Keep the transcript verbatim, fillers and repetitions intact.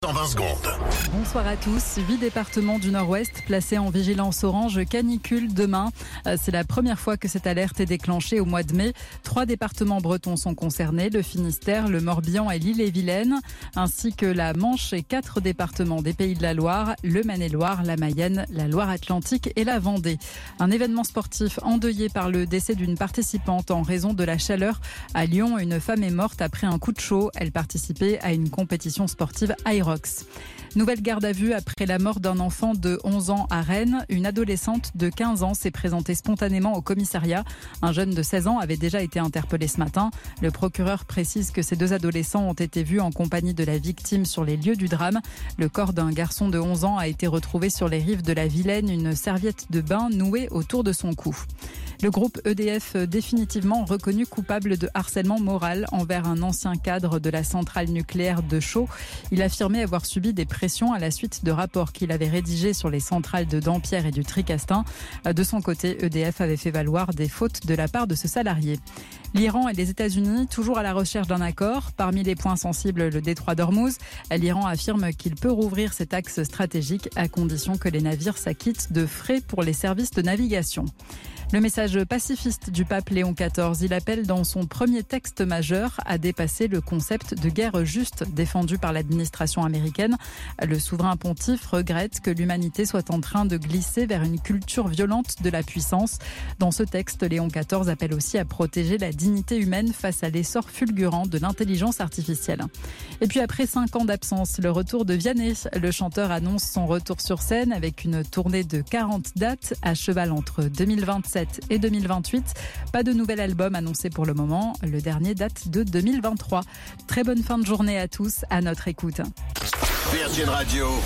En vingt secondes. Bonsoir à tous. Huit départements du Nord-Ouest placés en vigilance orange canicule demain. C'est la première fois que cette alerte est déclenchée au mois de mai. Trois départements bretons sont concernés, le Finistère, le Morbihan et l'Ille-et-Vilaine, ainsi que la Manche et quatre départements des Pays de la Loire, le Maine-et-Loire, la Mayenne, la Loire-Atlantique et la Vendée. Un événement sportif endeuillé par le décès d'une participante en raison de la chaleur. À Lyon, une femme est morte après un coup de chaud. Elle participait à une compétition sportive Aerox. Nouvelle garde à vue après la mort d'un enfant de onze ans à Rennes. Une adolescente de quinze ans s'est présentée spontanément au commissariat. Un jeune de seize ans avait déjà été interpellé ce matin. Le procureur précise que ces deux adolescents ont été vus en compagnie de la victime sur les lieux du drame. Le corps d'un garçon de onze ans a été retrouvé sur les rives de la Vilaine, une serviette de bain nouée autour de son cou. Le groupe E D F définitivement reconnu coupable de harcèlement moral envers un ancien cadre de la centrale nucléaire de Chaux. Il affirmait avoir subi des pressions à la suite de rapports qu'il avait rédigés sur les centrales de Dampierre et du Tricastin. De son côté, E D F avait fait valoir des fautes de la part de ce salarié. L'Iran et les États-Unis, toujours à la recherche d'un accord. Parmi les points sensibles, le détroit d'Ormuz. L'Iran affirme qu'il peut rouvrir cet axe stratégique à condition que les navires s'acquittent de frais pour les services de navigation. Le message pacifiste du pape Léon quatorze, il appelle dans son premier texte majeur à dépasser le concept de guerre juste défendu par l'administration américaine. Le souverain pontife regrette que l'humanité soit en train de glisser vers une culture violente de la puissance. Dans ce texte, Léon quatorze appelle aussi à protéger la dignité humaine face à l'essor fulgurant de l'intelligence artificielle. Et puis après cinq ans d'absence, le retour de Vianney. Le chanteur annonce son retour sur scène avec une tournée de quarante dates à cheval entre deux mille vingt-sept et deux mille vingt-huit. Pas de nouvel album annoncé pour le moment. Le dernier date de deux mille vingt-trois. Très bonne fin de journée à tous, à notre écoute. Virgin Radio.